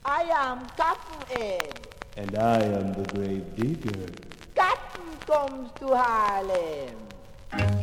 I am Cottonhead. And I am the grave digger. Cotton comes to Harlem.